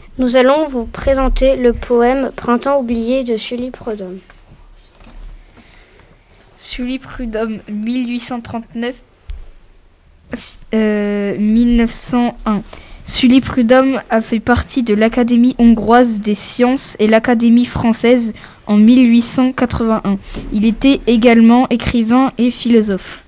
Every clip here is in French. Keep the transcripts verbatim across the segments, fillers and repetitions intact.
Nous allons vous présenter le poème Printemps oublié de Sully Prudhomme. Sully Prudhomme, mille huit cent trente-neuf à mille neuf cent un. Sully Prudhomme a fait partie de l'Académie hongroise des sciences et l'Académie française en mille huit cent quatre-vingt-un. Il était également écrivain et philosophe.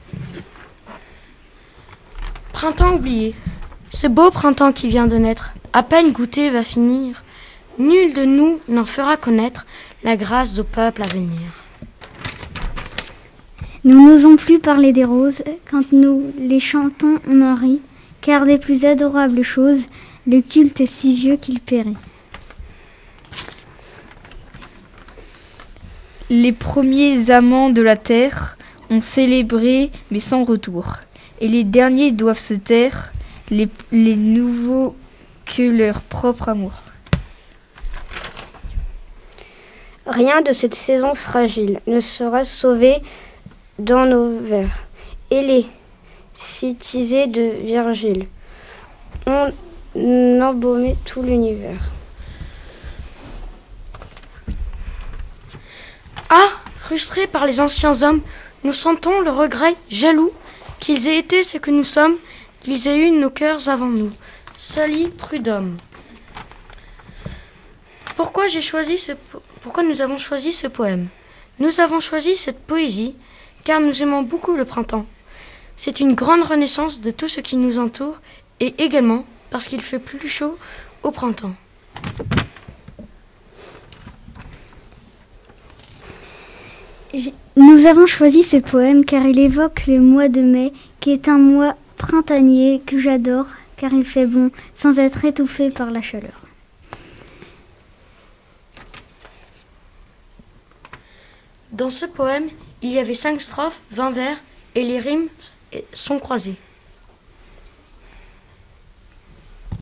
Printemps oublié. Ce beau printemps qui vient de naître, à peine goûté va finir. Nul de nous n'en fera connaître la grâce au peuple à venir. Nous n'osons plus parler des roses, quand nous les chantons on en rit, car des plus adorables choses, le culte est si vieux qu'il périt. Les premiers amants de la terre ont célébré mais sans retour, et les derniers doivent se taire, les, les nouveaux que leur propre amour. Rien de cette saison fragile ne sera sauvé dans nos vers, et les cytisés de Virgile ont embaumé tout l'univers. Ah, frustrés par les anciens hommes, nous sentons le regret jaloux qu'ils aient été ce que nous sommes, qu'ils aient eu nos cœurs avant nous. Sully Prudhomme. Pourquoi j'ai choisi ce po- Pourquoi nous avons choisi ce poème? Nous avons choisi cette poésie car nous aimons beaucoup le printemps. C'est une grande renaissance de tout ce qui nous entoure et également parce qu'il fait plus chaud au printemps. Nous avons choisi ce poème car il évoque le mois de mai, qui est un mois printanier que j'adore, car il fait bon sans être étouffé par la chaleur. Dans ce poème, il y avait cinq strophes, vingt vers, et les rimes sont croisées.